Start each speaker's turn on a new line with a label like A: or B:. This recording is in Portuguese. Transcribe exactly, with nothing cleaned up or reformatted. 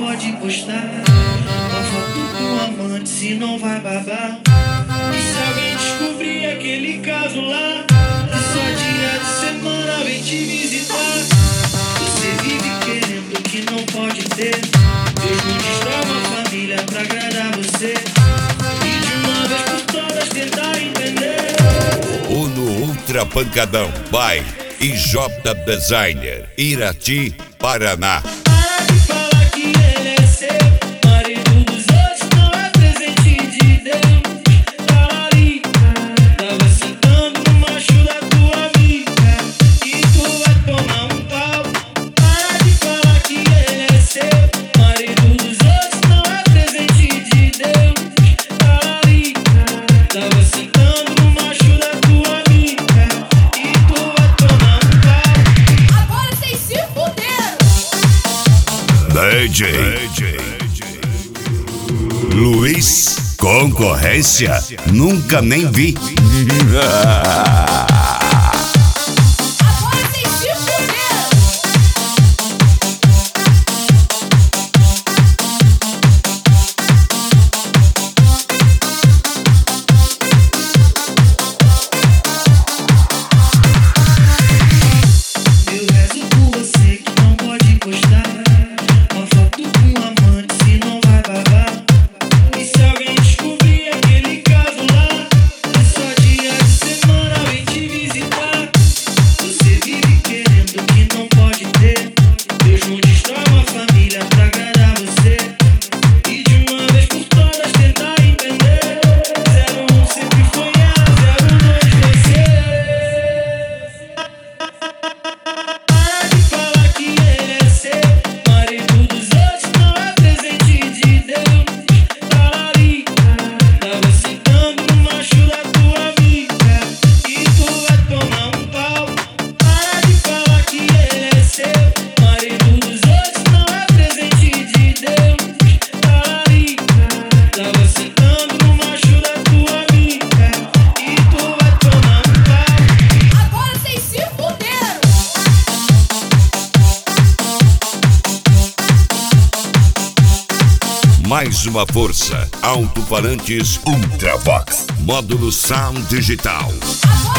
A: pode postar uma foto com amante, se não vai babar. E se alguém descobrir aquele caso lá, que só dia de semana vem te visitar. Você vive querendo o que não pode ter. Deus não destrói uma família pra agradar você. E de uma vez por todas tentar entender.
B: O no Ultra Pancadão by I J Designer, Irati, Paraná.
A: Para de falar que ele é seu, marido dos outros, não é presente de Deus. Tá ali, tava sentando no macho da tua amiga, e tu vai tomar um pau. Para de falar que ele é seu, marido dos outros, não é presente de Deus. Tá ali, tava sentando no macho da tua amiga, e tu vai tomar um pau.
C: Agora vocês se fuderam!
B: D J, D J Luiz, concorrência nunca nem vi.
C: Agora vocês se fuderam!
A: Eu rezo por você que não pode postar uma foto com amante, se não vai babar. E se alguém descobrir aquele caso lá, é só dia de semana vem te visitar. Você vive querendo o que não pode ter. Deus não destrói uma família pra agradar você. E de uma vez por todas tentar entender. Zero um sempre foi A, zero dois você. Para de falar que ele é seu, marido dos outros, não é presente de Deus. Tá ali, tava sentando no macho da tua amiga, e tu vai tomar um pau. Para de falar que ele é seu, marido dos outros, não é presente de Deus. Tá ali, tava sentando no macho da tua amiga, e tu vai tomar um pau.
C: Agora vocês se fuderam!
B: Mais uma força, alto-falantes Ultravox, módulo Sound Digital.
C: Agora